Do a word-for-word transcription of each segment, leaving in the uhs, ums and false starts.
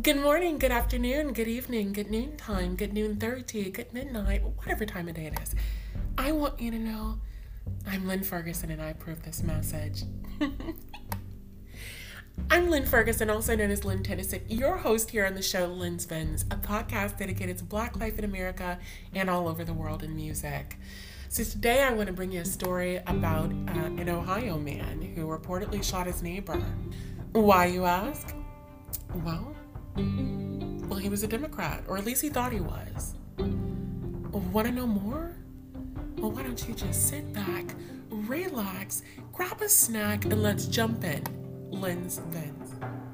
Good morning, good afternoon, good evening, good noontime, good noon thirty, good midnight, whatever time of day it is. I want you to know I'm Lynn Ferguson and I approve this message. I'm Lynn Ferguson, also known as Lynn Tennyson, your host here on the show Lynn's Vins, a podcast dedicated to Black life in America and all over the world in music. So today I want to bring you a story about uh, an Ohio man who reportedly shot his neighbor. Why, you ask? Well, well, he was a Democrat, or at least he thought he was. Want to know more? Well, why don't you just sit back, relax, grab a snack, and let's jump in. Lynn's Vins.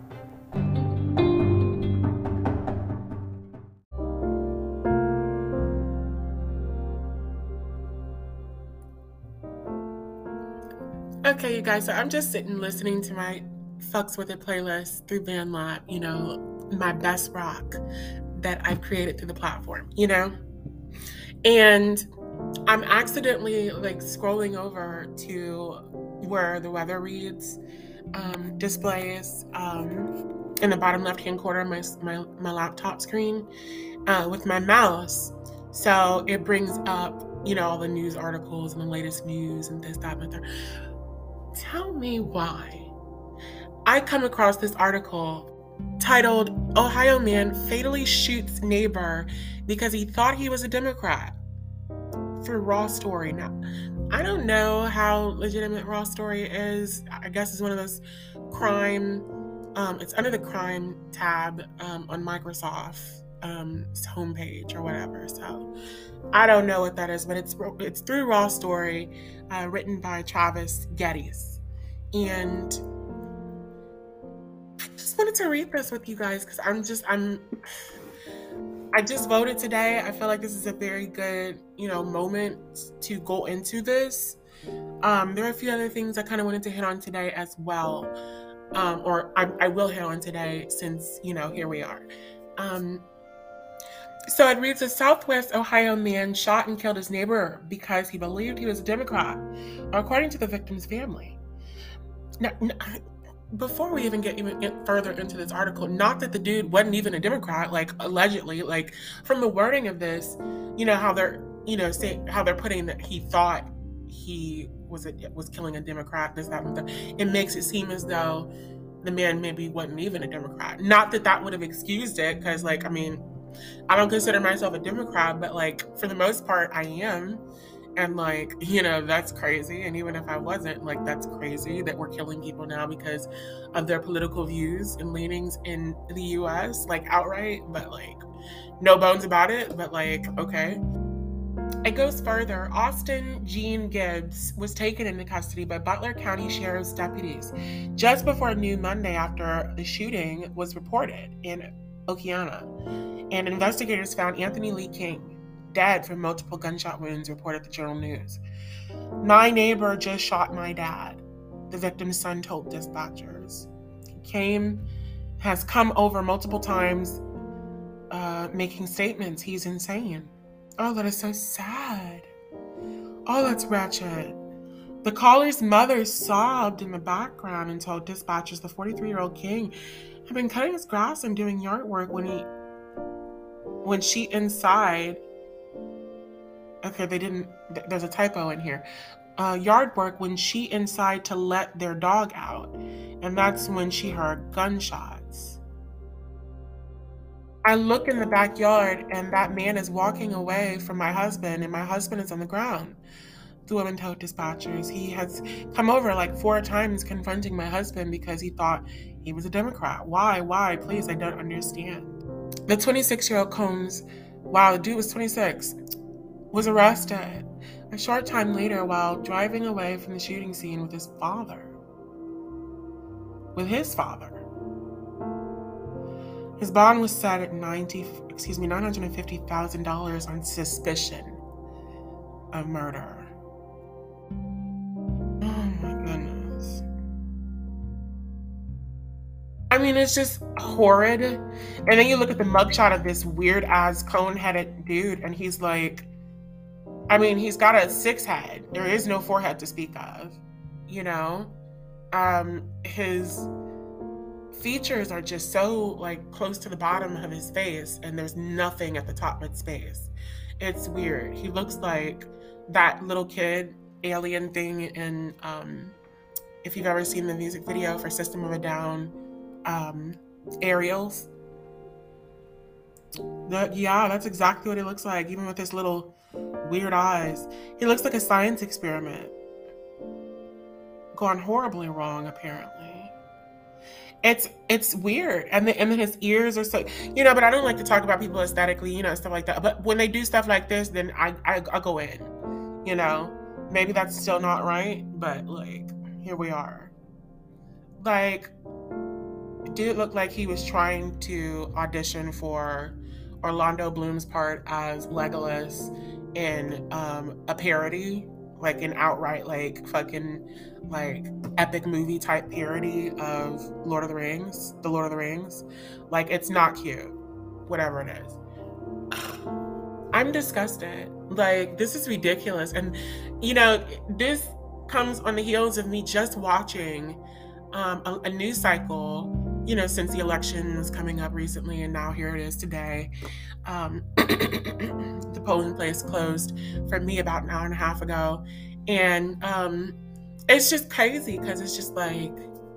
Okay, you guys, so I'm just sitting listening to my Fucks With It playlist through BandLab, you know, my best rock that I've created through the platform, you know? And I'm accidentally like scrolling over to where the weather reads um, displays um, in the bottom left-hand corner of my, my, my laptop screen uh, with my mouse. So it brings up, you know, all the news articles and the latest news and this, that, and the third. Tell me why I come across this article titled, Ohio Man Fatally Shoots Neighbor Because He Thought He Was a Democrat, through Raw Story. Now, I don't know how legitimate Raw Story is. I guess it's one of those crime, um, it's under the crime tab um, on Microsoft's um, homepage or whatever. So I don't know what that is, but it's it's through Raw Story, uh, written by Travis Geddes. And I just wanted to read this with you guys because I'm just, I'm, I just voted today. I feel like this is a very good, you know, moment to go into this. Um, there are a few other things I kind of wanted to hit on today as well. Um, or I, I will hit on today since, you know, here we are. Um, so it reads, a Southwest Ohio man shot and killed his neighbor because he believed he was a Democrat, according to the victim's family. Now, before we even get even further into this article, not that the dude wasn't even a Democrat, like allegedly, like from the wording of this, you know, how they're, you know, say how they're putting that he thought he was a, was killing a Democrat, this, that, and that. It makes it seem as though the man maybe wasn't even a Democrat. Not that that would have excused it, because, like, I mean, I don't consider myself a Democrat, but, like, for the most part, I am. And, like, you know, that's crazy. And even if I wasn't, like, that's crazy that we're killing people now because of their political views and leanings in the U S, like, outright. But, like, no bones about it. But, like, okay. It goes further. Austin Jean Gibbs was taken into custody by Butler County Sheriff's deputies just before noon Monday after the shooting was reported in Okeana. And investigators found Anthony Lee King dead from multiple gunshot wounds, reported the Journal News. My neighbor just shot my dad, the victim's son told dispatchers. He came, has come over multiple times, uh, making statements. He's insane. Oh, that is so sad. Oh, that's wretched. The caller's mother sobbed in the background and told dispatchers the forty-three-year-old King had been cutting his grass and doing yard work when he, when she inside. Okay, they didn't, there's a typo in here. Uh, yard work when she inside to let their dog out. And that's when she heard gunshots. I look in the backyard and that man is walking away from my husband and my husband is on the ground. The woman told dispatchers. He has come over like four times confronting my husband because he thought he was a Democrat. Why? Why? Please, I don't understand. The twenty-six-year-old Combs, wow, the dude was twenty-six, was arrested a short time later while driving away from the shooting scene with his father. With his father. His bond was set at ninety, excuse me, nine hundred fifty thousand dollars on suspicion of murder. Oh my goodness. I mean, it's just horrid. And then you look at the mugshot of this weird ass cone-headed dude, and he's like, I mean, he's got a six head. There is no forehead to speak of, you know? Um, his features are just so like close to the bottom of his face, and there's nothing at the top of his face. It's weird. He looks like that little kid alien thing in um if you've ever seen the music video for System of a Down, um Aerials. That, yeah, that's exactly what he looks like, even with his little weird eyes. He looks like a science experiment gone horribly wrong, apparently. It's it's weird, and then and then his ears are so, you know. But I don't like to talk about people aesthetically, you know, stuff like that. But when they do stuff like this, then I I, I go in, you know. Maybe that's still not right, but like here we are. Like, dude looked like he was trying to audition for Orlando Bloom's part as Legolas in um, a parody, like an outright like fucking like epic movie type parody of Lord of the Rings, the Lord of the Rings. Like, it's not cute, whatever it is. I'm disgusted. Like, this is ridiculous. And you know, this comes on the heels of me just watching um, a, a news cycle, you know, since the election was coming up recently, and now here it is today. Um, the polling place closed for me about an hour and a half ago. And um, it's just crazy because it's just like,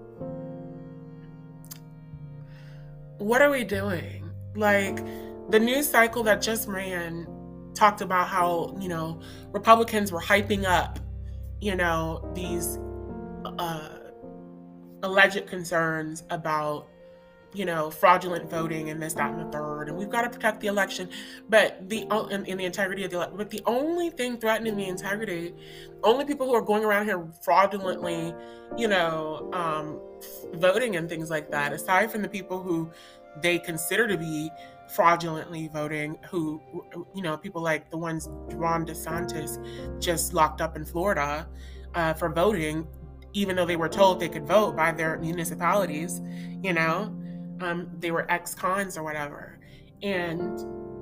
what are we doing? Like, the news cycle that just ran talked about how, you know, Republicans were hyping up, you know, these uh, alleged concerns about, you know, fraudulent voting and this, that, and the third, and we've got to protect the election, but the in, in the integrity of the election. But the only thing threatening the integrity, only people who are going around here fraudulently, you know, um, voting and things like that, aside from the people who they consider to be fraudulently voting, who, you know, people like the ones Ron DeSantis just locked up in Florida uh, for voting, even though they were told they could vote by their municipalities, you know. Um, they were ex-cons or whatever. And,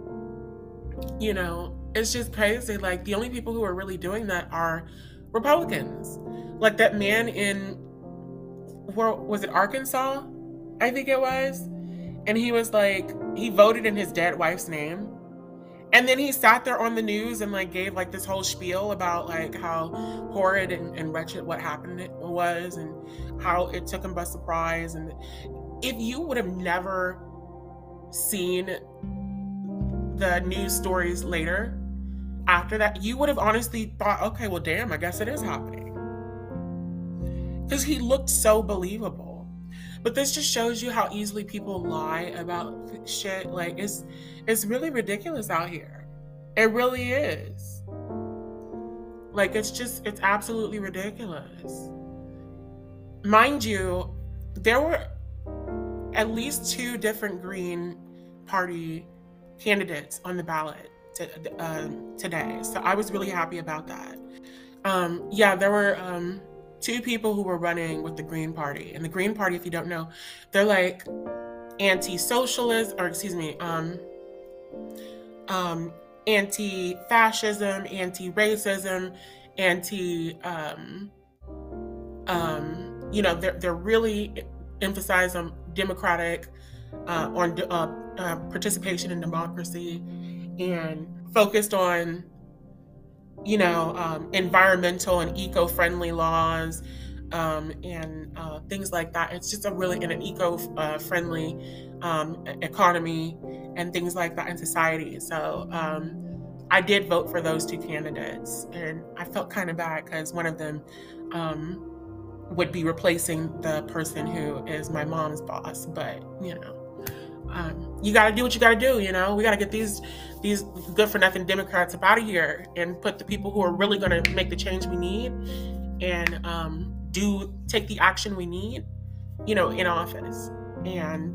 you know, it's just crazy. Like, the only people who are really doing that are Republicans. Like that man in, where was it, Arkansas? I think it was. And he was like, he voted in his dead wife's name. And then he sat there on the news and like gave like this whole spiel about like how horrid and, and wretched what happened it was, and how it took him by surprise. And if you would have never seen the news stories later after that, you would have honestly thought, okay, well, damn, I guess it is happening. Because he looked so believable. But this just shows you how easily people lie about shit. Like, it's it's really ridiculous out here. It really is. Like, it's just, it's absolutely ridiculous. Mind you, there were at least two different Green Party candidates on the ballot to, uh, today. So I was really happy about that. Um, yeah, there were um, two people who were running with the Green Party. And the Green Party, if you don't know, they're like anti-socialist, or excuse me, um, um, anti-fascism, anti-racism, anti, um, um, you know, they're, they're really emphasize on democratic, uh, on uh, uh, participation in democracy, and focused on, you know, um, environmental and eco-friendly laws, um, and uh, things like that. It's just a really in an eco-friendly um, economy and things like that in society. So um, I did vote for those two candidates, and I felt kind of bad because one of them um, would be replacing the person who is my mom's boss. But you know, um, you got to do what you got to do. You know, we got to get these these good for nothing Democrats up out of here and put the people who are really going to make the change we need and um, do take the action we need, you know, in office. And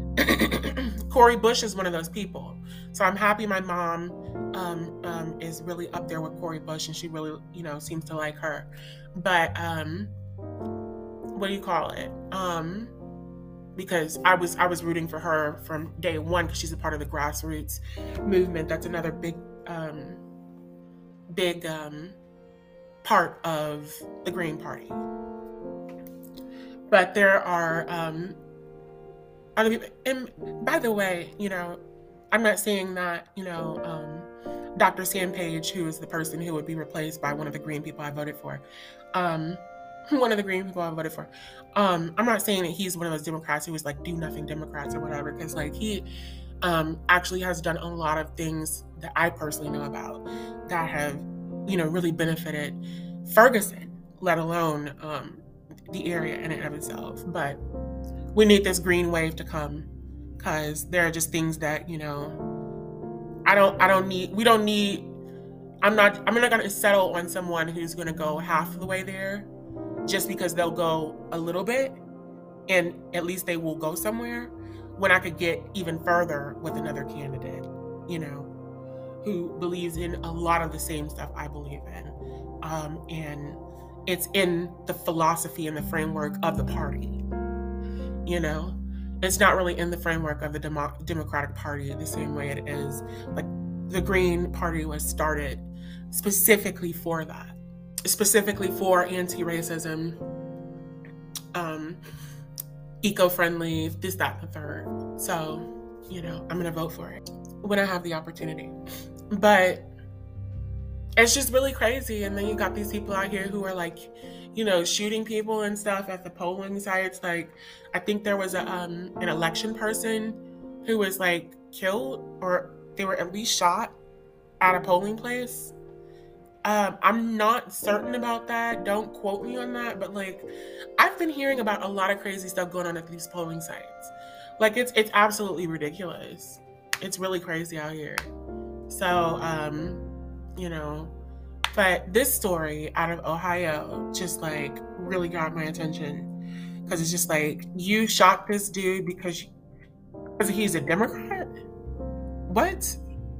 Cori Bush is one of those people. So I'm happy my mom um, um, is really up there with Cori Bush, and she really, you know, seems to like her. But um, what do you call it? Um, because I was I was rooting for her from day one because she's a part of the grassroots movement. That's another big um, big um, part of the Green Party. But there are um, other people. And by the way, you know, I'm not saying that, you know, um, Doctor Sam Page, who is the person who would be replaced by one of the Green people I voted for, um, one of the Green people I voted for. Um, I'm not saying that he's one of those Democrats who was like do nothing Democrats or whatever, because like he um, actually has done a lot of things that I personally know about that have, you know, really benefited Ferguson, let alone um, the area in and of itself. But we need this green wave to come, because there are just things that, you know, I don't, I don't need, we don't need, I'm not, I'm not going to settle on someone who's going to go half the way there just because they'll go a little bit and at least they will go somewhere, when I could get even further with another candidate, you know, who believes in a lot of the same stuff I believe in. Um, and it's in the philosophy and the framework of the party, you know? It's not really in the framework of the Demo- Democratic Party the same way it is. Like, the Green Party was started specifically for that. Specifically for anti-racism, um, eco-friendly, this, that, and the third. So, you know, I'm gonna vote for it when I have the opportunity. But it's just really crazy. And then you got these people out here who are like, you know, shooting people and stuff at the polling sites. Like, I think there was a um, an election person who was like killed, or they were at least shot at a polling place. Um, I'm not certain about that. Don't quote me on that. But like, I've been hearing about a lot of crazy stuff going on at these polling sites. Like, it's it's absolutely ridiculous. It's really crazy out here. So, um, you know, but this story out of Ohio just like really got my attention, because it's just like, you shot this dude because, you, because he's a Democrat? What?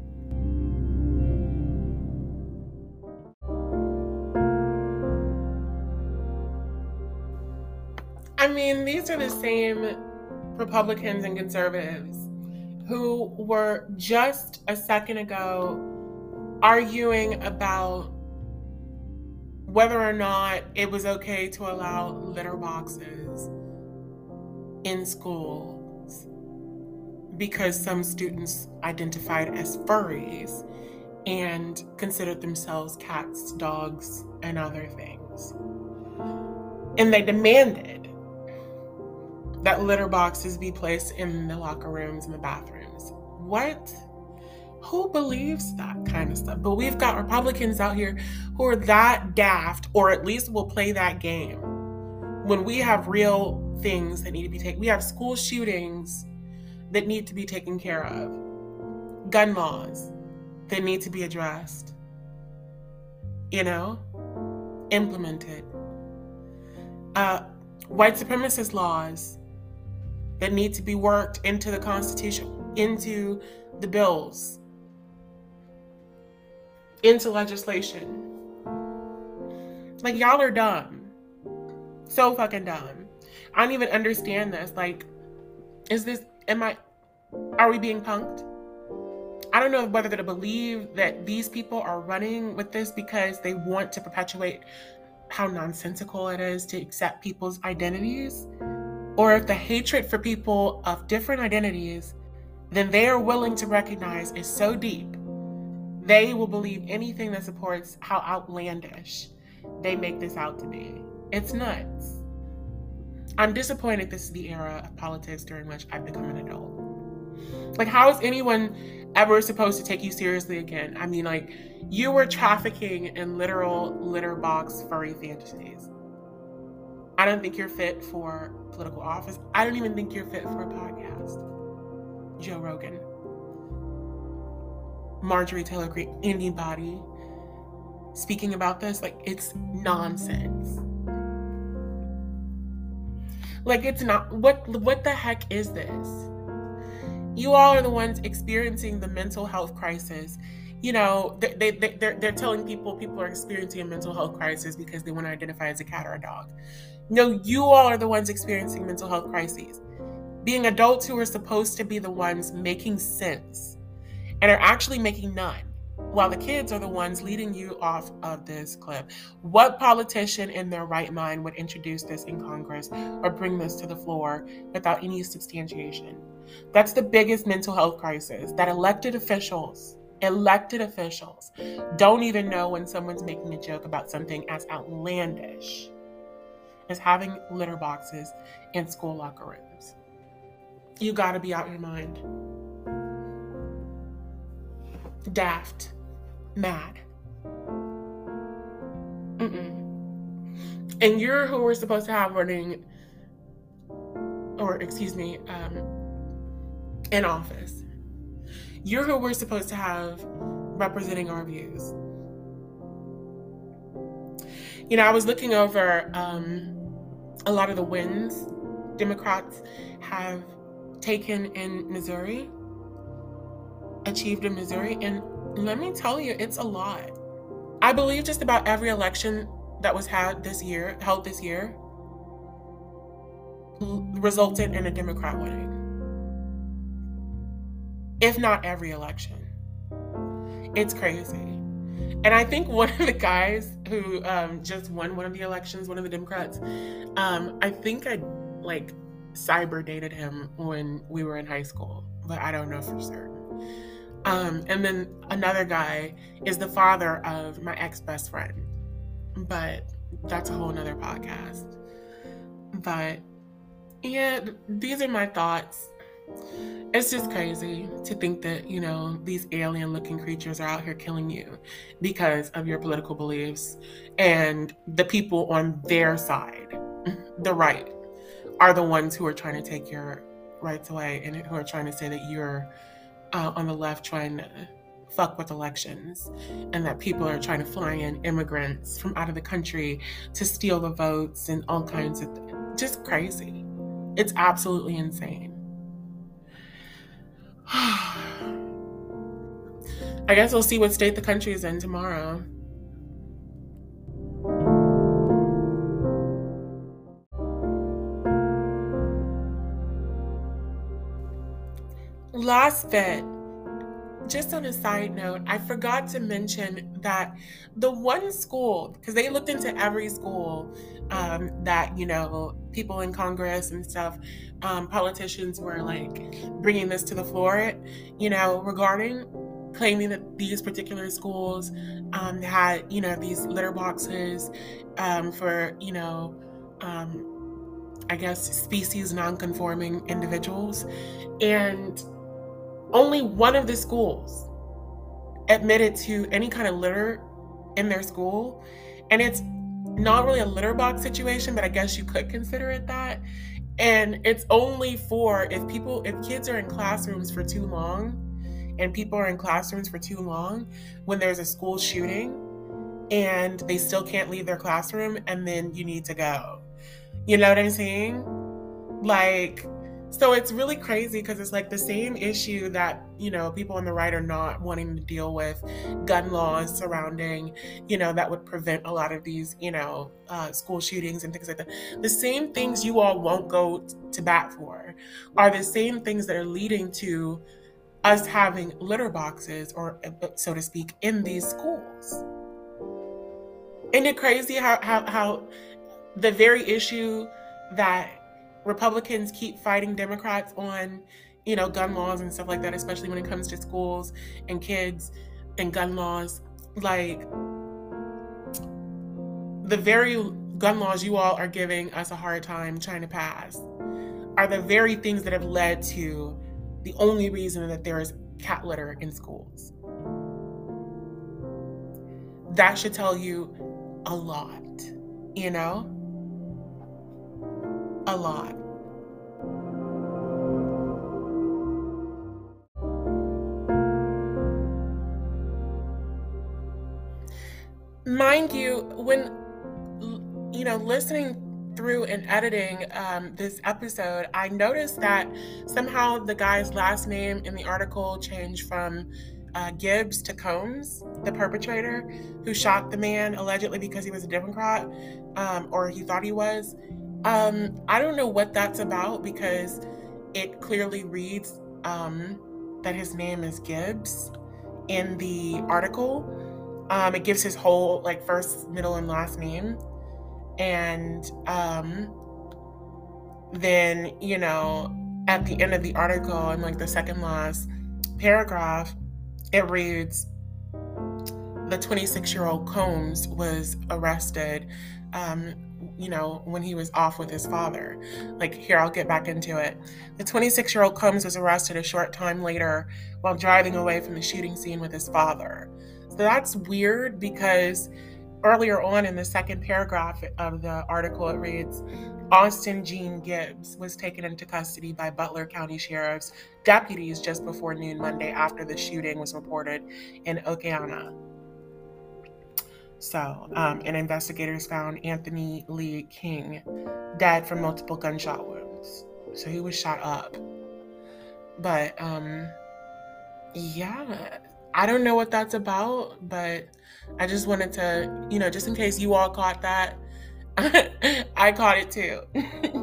I mean, these are the same Republicans and conservatives who were just a second ago arguing about whether or not it was okay to allow litter boxes in schools because some students identified as furries and considered themselves cats, dogs, and other things. And they demanded that litter boxes be placed in the locker rooms and the bathrooms. What? Who believes that kind of stuff? But we've got Republicans out here who are that daft, or at least will play that game, when we have real things that need to be taken. We have school shootings that need to be taken care of, gun laws that need to be addressed, you know, implemented, uh, white supremacist laws that need to be worked into the Constitution, into the bills, into legislation. Like, y'all are dumb. So fucking dumb. I don't even understand this. Like, is this, am I, are we being punked? I don't know whether to believe that these people are running with this because they want to perpetuate how nonsensical it is to accept people's identities, or if the hatred for people of different identities, then they are willing to recognize is so deep, they will believe anything that supports how outlandish they make this out to be. It's nuts. I'm disappointed this is the era of politics during which I've become an adult. Like, how is anyone ever supposed to take you seriously again? I mean, like, you were trafficking in literal litter box furry fantasies. I don't think you're fit for political office. I don't even think you're fit for a podcast. Joe Rogan, Marjorie Taylor Greene, anybody speaking about this, like, it's nonsense. Like, it's not, what what the heck is this? You all are the ones experiencing the mental health crisis. You know, they, they, they, they're, they're telling people people are experiencing a mental health crisis because they want to identify as a cat or a dog. No, you all are the ones experiencing mental health crises. Being adults who are supposed to be the ones making sense and are actually making none. while the kids are the ones leading you off of this cliff. What politician in their right mind would introduce this in Congress or bring this to the floor without any substantiation? That's the biggest mental health crisis, that elected officials, elected officials don't even know when someone's making a joke about something as outlandish as having litter boxes in school locker rooms. You gotta be out your mind. Daft. Mad. Mm-mm. And you're who we're supposed to have running, or excuse me, um, in office. You're who we're supposed to have representing our views. You know, I was looking over um, a lot of the wins Democrats have taken in Missouri, achieved in Missouri, and let me tell you, it's a lot. I believe just about every election that was had this year, held this year, resulted in a Democrat winning. If not every election. It's crazy. And I think one of the guys who um, just won one of the elections, one of the Democrats, um, I think I like cyber dated him when we were in high school, but I don't know for certain. Um, and then another guy is the father of my ex-best friend, but that's a whole nother podcast. But yeah, these are my thoughts. It's just crazy to think that, you know, these alien looking creatures are out here killing you because of your political beliefs, and the people on their side, the right, are the ones who are trying to take your rights away and who are trying to say that you're uh, on the left trying to fuck with elections, and that people are trying to fly in immigrants from out of the country to steal the votes and all kinds of th- just crazy. It's absolutely insane. I guess we'll see what state the country is in tomorrow. Last bit, just on a side note, I forgot to mention that the one school, because they looked into every school um, that, you know, people in Congress and stuff, um, politicians were like bringing this to the floor, you know, regarding claiming that these particular schools um, had, you know, these litter boxes um, for, you know, um, I guess species non-conforming individuals. And only one of the schools admitted to any kind of litter in their school. And it's not really a litter box situation, but I guess you could consider it that. And it's only for if people, if kids are in classrooms for too long, and people are in classrooms for too long when there's a school shooting and they still can't leave their classroom, and then you need to go. You know what I'm saying? Like, so it's really crazy because it's like the same issue that, you know, people on the right are not wanting to deal with, gun laws surrounding, you know, that would prevent a lot of these, you know, uh, school shootings and things like that. The same things you all won't go to bat for are the same things that are leading to us having litter boxes, or so to speak, in these schools. Isn't it crazy how, how, how the very issue that Republicans keep fighting Democrats on, you know, gun laws and stuff like that, especially when it comes to schools and kids and gun laws, like the very gun laws you all are giving us a hard time trying to pass are the very things that have led to the only reason that there is cat litter in schools. That should tell you a lot, you know? A lot. Mind you, when, you know, listening through and editing um, this episode, I noticed that somehow the guy's last name in the article changed from uh, Gibbs to Combs, the perpetrator who shot the man allegedly because he was a Democrat, um, or he thought he was. Um, I don't know what that's about, because it clearly reads um, that his name is Gibbs, in the article. Um, it gives his whole like first, middle, and last name. And um, then, you know, at the end of the article, in like the second last paragraph, it reads, the twenty-six-year-old Combs was arrested, um, you know, when he was off with his father. Like, here, I'll get back into it. The twenty-six-year-old Combs was arrested a short time later while driving away from the shooting scene with his father. So that's weird because earlier on in the second paragraph of the article, it reads, Austin Jean Gibbs was taken into custody by Butler County Sheriff's deputies just before noon Monday after the shooting was reported in Okeana. So, um, and investigators found Anthony Lee King dead from multiple gunshot wounds. So he was shot up. But, um, yeah, I don't know what that's about, but I just wanted to, you know, just in case you all caught that, I caught it too.